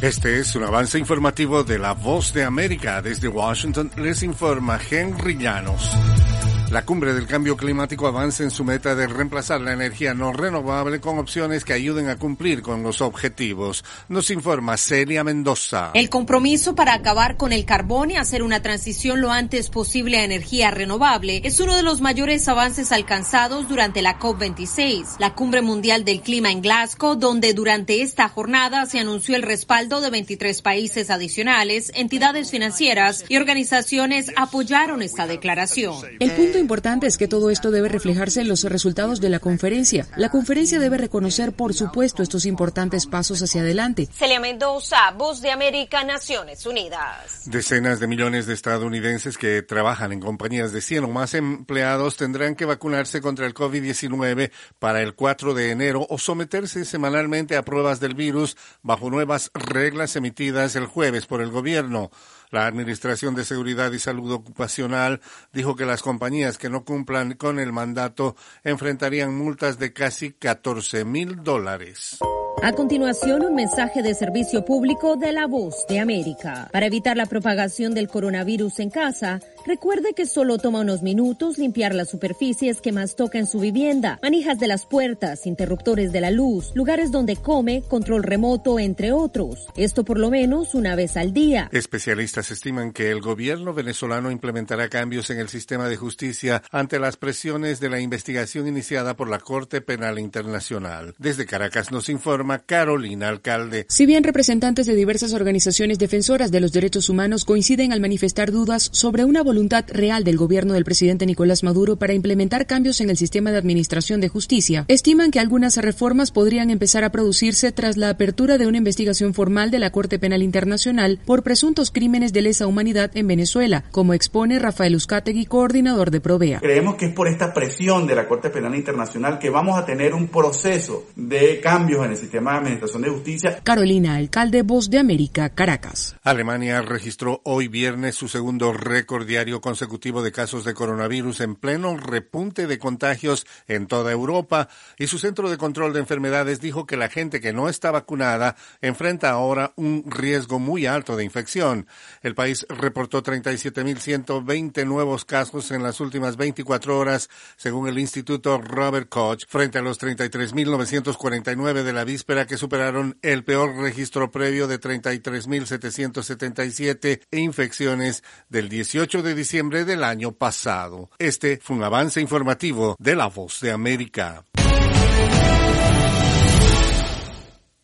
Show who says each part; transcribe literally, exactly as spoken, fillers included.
Speaker 1: Este es un avance informativo de La Voz de América. Desde Washington les informa Henry Llanos. La cumbre del cambio climático avanza en su meta de reemplazar la energía no renovable con opciones que ayuden a cumplir con los objetivos. Nos informa Celia Mendoza.
Speaker 2: El compromiso para acabar con el carbón y hacer una transición lo antes posible a energía renovable es uno de los mayores avances alcanzados durante la COP veintiséis, la Cumbre Mundial del Clima en Glasgow, donde durante esta jornada se anunció el respaldo de veintitrés países adicionales, entidades financieras y organizaciones apoyaron esta declaración.
Speaker 3: El punto importante es que todo esto debe reflejarse en los resultados de la conferencia. La conferencia debe reconocer, por supuesto, estos importantes pasos hacia adelante.
Speaker 2: Celia Mendoza, Voz de América, Naciones Unidas.
Speaker 1: Decenas de millones de estadounidenses que trabajan en compañías de cien o más empleados tendrán que vacunarse contra el COVID diecinueve para el cuatro de enero o someterse semanalmente a pruebas del virus bajo nuevas reglas emitidas el jueves por el gobierno. La Administración de Seguridad y Salud Ocupacional dijo que las compañías que no cumplan con el mandato enfrentarían multas de casi catorce mil dólares.
Speaker 2: A continuación, un mensaje de servicio público de La Voz de América. Para evitar la propagación del coronavirus en casa, recuerde que solo toma unos minutos limpiar las superficies que más toca en su vivienda, manijas de las puertas, interruptores de la luz, lugares donde come, control remoto, entre otros. Esto por lo menos una vez al día.
Speaker 1: Especialistas estiman que el gobierno venezolano implementará cambios en el sistema de justicia ante las presiones de la investigación iniciada por la Corte Penal Internacional. Desde Caracas nos informa Carolina Alcalde.
Speaker 3: Si bien representantes de diversas organizaciones defensoras de los derechos humanos coinciden al manifestar dudas sobre una voluntad real del gobierno del presidente Nicolás Maduro para implementar cambios en el sistema de administración de justicia, estiman que algunas reformas podrían empezar a producirse tras la apertura de una investigación formal de la Corte Penal Internacional por presuntos crímenes de lesa humanidad en Venezuela, como expone Rafael Uzcategui, coordinador de Provea.
Speaker 4: Creemos que es por esta presión de la Corte Penal Internacional que vamos a tener un proceso de cambios en el sistema de administración de justicia.
Speaker 3: Carolina Alcalde, Voz de América, Caracas.
Speaker 1: Alemania registró hoy viernes su segundo récord diario consecutivo de casos de coronavirus en pleno repunte de contagios en toda Europa, y su Centro de Control de Enfermedades dijo que la gente que no está vacunada enfrenta ahora un riesgo muy alto de infección. El país reportó treinta y siete mil ciento veinte nuevos casos en las últimas veinticuatro horas, según el Instituto Robert Koch, frente a los treinta y tres mil novecientos cuarenta y nueve de la víspera, que superaron el peor registro previo de treinta y tres mil setecientos setenta y siete infecciones del dieciocho de diciembre del año pasado. Este fue un avance informativo de La Voz de América.